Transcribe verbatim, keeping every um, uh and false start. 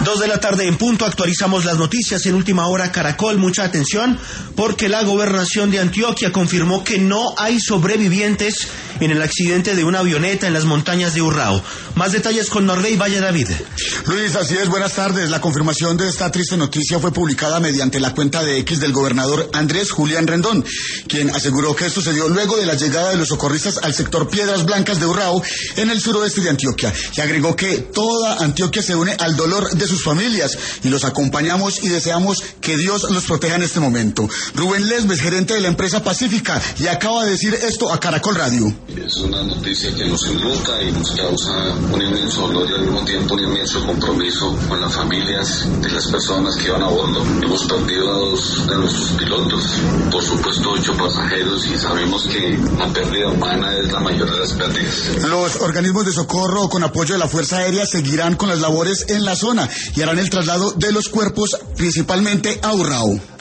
Dos de la tarde en punto, actualizamos las noticias en Última Hora Caracol. Mucha atención, porque la gobernación de Antioquia confirmó que no hay sobrevivientes en el accidente de una avioneta en las montañas de Urrao. Más detalles con Norley Valle David. Luis, así es, buenas tardes. La confirmación de esta triste noticia fue publicada mediante la cuenta de X del gobernador Andrés Julián Rendón, quien aseguró que esto se dio luego de la llegada de los socorristas al sector Piedras Blancas de Urrao, en el suroeste de Antioquia, y agregó que toda Antioquia se une al dolor de sus familias y los acompañamos y deseamos que Dios los proteja en este momento. Rubén Lesmes, gerente de la empresa Pacífica, y acaba de decir esto a Caracol Radio. Es una noticia que nos enluta y nos causa un inmenso dolor y al mismo tiempo un inmenso compromiso con las familias de las personas que van a bordo. Hemos perdido a dos de nuestros pilotos, por supuesto ocho pasajeros, y sabemos que la pérdida humana es la mayor de las pérdidas. Los organismos de socorro con apoyo de la Fuerza Aérea seguirán con las labores en la zona y harán el traslado de los cuerpos principalmente a Urrao.